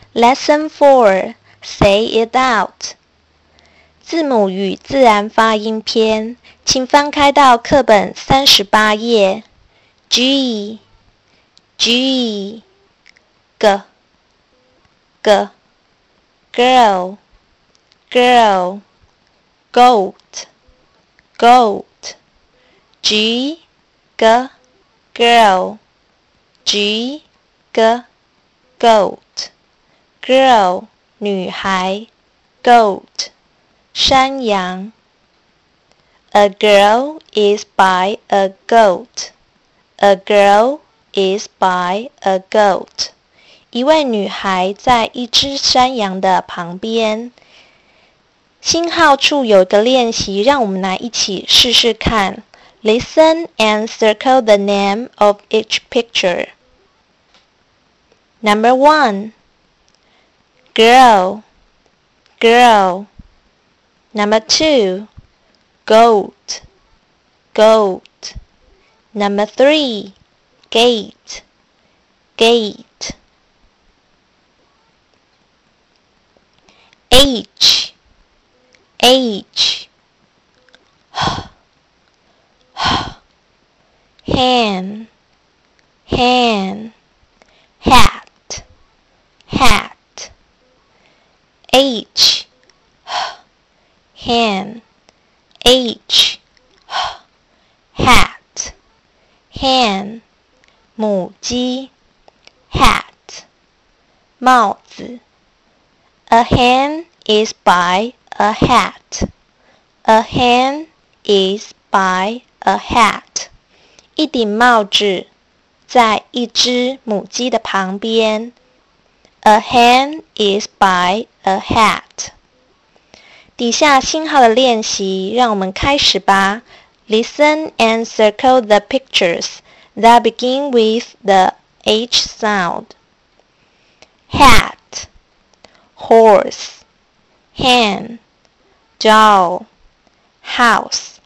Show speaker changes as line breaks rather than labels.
Lesson 4 Say it out 字母与自然发音篇，请翻开到课本38页。G G G G Girl Girl Goat Goat G G Girl G G Goat Girl 女孩 Goat 山羊 A girl is by a goat. A girl is by a goat. 一位女孩在一只山羊的旁边。星号处有个练习，让我们来一起试试看。Listen and circle the name of each picture. Number 1. Girl Girl Number 2, goat, goat. Number 3, gate, gate. H, H. Hen, hen. Hat, hat. H, hen, H, hat, hen, 母鸡 hat, 帽子 A hen is by a hat. A hen is by a hat. 一顶帽子在一只母鸡的旁边。A hen is by a hat. 底下星号的练习，让我们开始吧。Listen and circle the pictures that begin with the H sound. Hat, horse, hen, doll, house.